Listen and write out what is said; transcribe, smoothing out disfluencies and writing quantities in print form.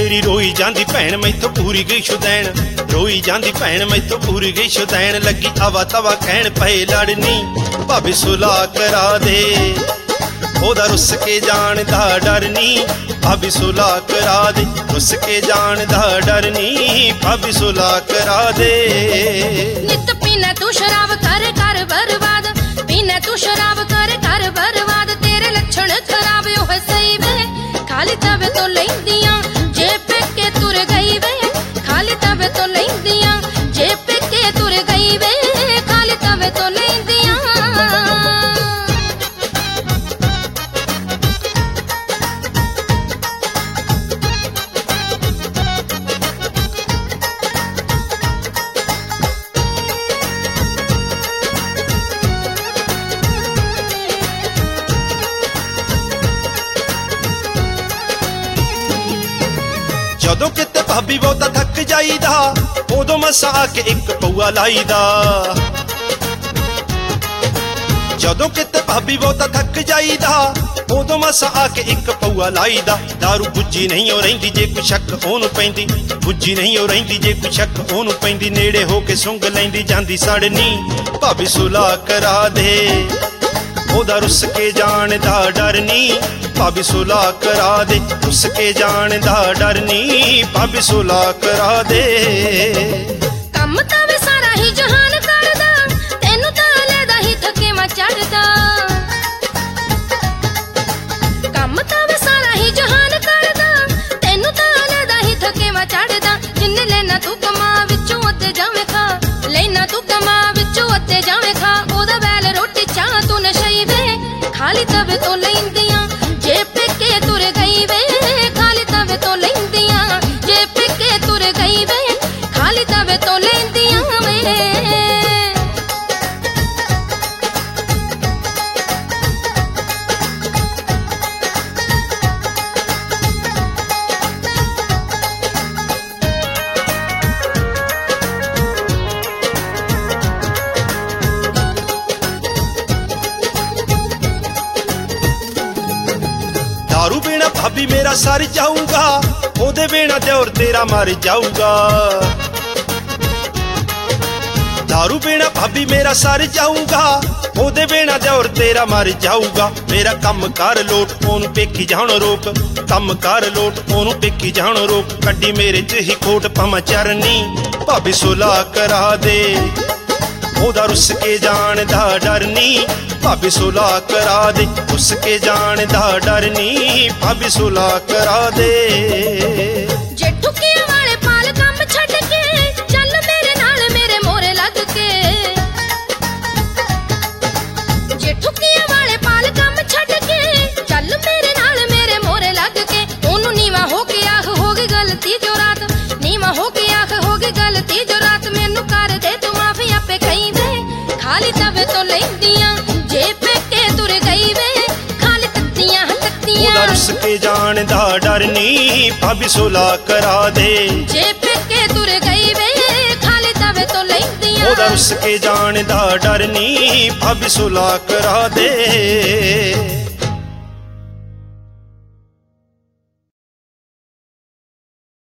मेरी रोई जांदी भैन मैथों पूरी गई शुदैन, रोई जांदी भैन मैथों पूरी गई शुदैन। लगी आवा तवा कहन पे लड़नी, भाभी सुलह करा दे, ओदा रुस के जान दा डर नी, भाभी सुलह करा दे, रुस के जान दा डर नी, भाभी सुलह करा दे। नित पीना तू शराब कर कर बर्बाद, पीना तू शराब कर कर बर्बाद, तेरे लक्षण खराब हो सही वे, खाली तवे तो लैंदियां जे पेके तुर गई वे, खाली तवे तो लैंदियां जे पेके तुर गई वे, खाली तवे तो लैंदियां। जदों किते भाभी बहुता थक जाईदा, उदों मसा आके एक पौआ लाईदा। जदों किते भाभी बहुता थक जाईदा, उदों मसा आके एक पौआ लाईदा। दारू बुझी नहीं हो रहिंदी जे कोई शक ओनू पैंदी, बुझी नहीं हो रहिंदी जे कोई शक ओनू पैंदी। नेड़े होके सुंघ लैंदी जांदी सड़नी, भाभी सुलह करा दे, ओदा रुस के जान दा डर नी, भाभी सुलह करा दे, रुस के जान दा डर नी, भाभी सुलह करा दे। कम तावे सारा ही जहान करदा, तेनू तां लेदा ही थकेवा चढ़दा। कम तावे सारा ही जहान करदा, तेनू तां लेदा ही थकेवा चढ़दा। जिन्ने लेना तू कमा विचों अते जावे खा, लेना तू कमा विचों अते जावे खा। ओदा बैल रोटी चाह तू नशई वे, खाली तवे तो लैंदियां जे पेके तुर गई वे, खाली तवे तो लैंदियां जे पेके तुर गई वे, खाली तवे तो लैंदियां वे। दारू बिना भाभी मेरा सर जाऊगा, ओदे बिना दियोर तेरा मर जाऊगा। दारू बिना भाभी मेरा सर जाऊगा, ओदे बिना दियोर तेरा मर जाऊगा। मेरा कम कर लोट ओनू पेखी जानो रोक, कम कर लोट ओनू पेखी जानो रोक। कड्डी मेरे च ही खोट पमा चरनी, भाभी सुलह करा दे, ओदा रुस के जान दा डर नी, भाभी सुलह करा दे, रुस के जान दा डर नी, भाभी सुलह करा दे। जे ठुकिया वाले पाल कम छड़ के, चल मेरे नाल मेरे मोरे लग के। जे ठुकिया वाले पाल कम छड़ के, चल मेरे नाल मेरे मोरे लग के। ओनू नीवा हो के आख होगी गलती जो रात, नीवा हो के आख होगी गलती जो रात। मैनू कर दे तू माफी आपे खई वे, खाली तवे तो लैंदियां जे पेके तुर गई वे, खाली तत्तियां तत्तियां। ओदा रुस के जान दा डर नी, भाभी सुलह करा दे, जे पेके तुर गई वे, खाली तवे तो लैंदियां। ओदा रुस के जान दा डर नी, भाभी सुलह करा दे।